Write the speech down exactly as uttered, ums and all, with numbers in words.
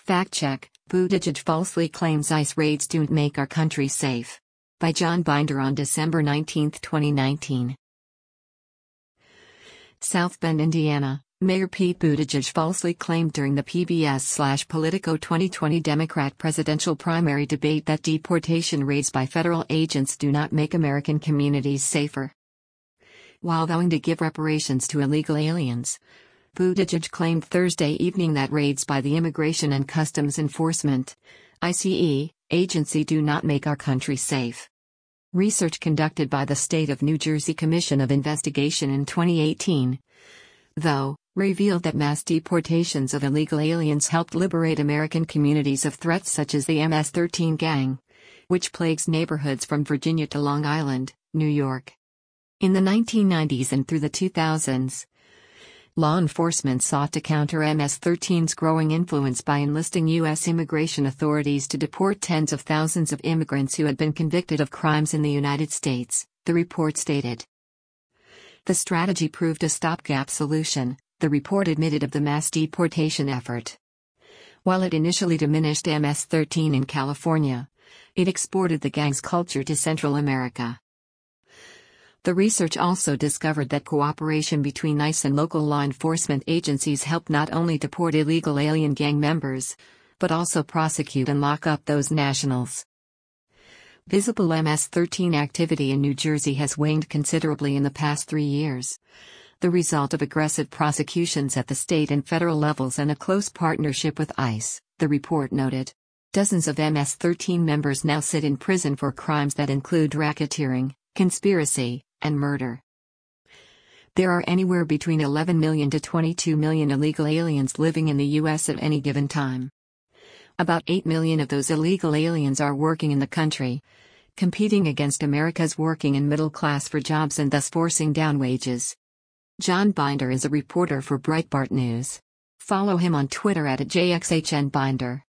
Fact check: Buttigieg falsely claims ICE raids don't make our country safe. By John Binder on December nineteenth, twenty nineteen. South Bend, Indiana. Mayor Pete Buttigieg falsely claimed during the P B S/Politico twenty twenty Democrat presidential primary debate that deportation raids by federal agents do not make American communities safer. While vowing to give reparations to illegal aliens, Buttigieg claimed Thursday evening that raids by the Immigration and Customs Enforcement (I C E) agency do not make our country safe. Research conducted by the State of New Jersey Commission of Investigation in twenty eighteen, though, revealed that mass deportations of illegal aliens helped liberate American communities of threats such as the M S thirteen gang, which plagues neighborhoods from Virginia to Long Island, New York. In the nineteen nineties and through the two thousands, law enforcement sought to counter M S thirteen's growing influence by enlisting U S immigration authorities to deport tens of thousands of immigrants who had been convicted of crimes in the United States, the report stated. The strategy proved a stopgap solution, the report admitted, of the mass deportation effort. While it initially diminished M S thirteen in California, it exported the gang's culture to Central America. The research also discovered that cooperation between ICE and local law enforcement agencies helped not only deport illegal alien gang members, but also prosecute and lock up those nationals. Visible M S thirteen activity in New Jersey has waned considerably in the past three years, the result of aggressive prosecutions at the state and federal levels and a close partnership with ICE, the report noted. Dozens of M S thirteen members now sit in prison for crimes that include racketeering, conspiracy, and murder. There are anywhere between eleven million to twenty-two million illegal aliens living in the U S at any given time. About eight million of those illegal aliens are working in the country, competing against America's working and middle class for jobs and thus forcing down wages. John Binder is a reporter for Breitbart News. Follow him on Twitter at J X H N Binder.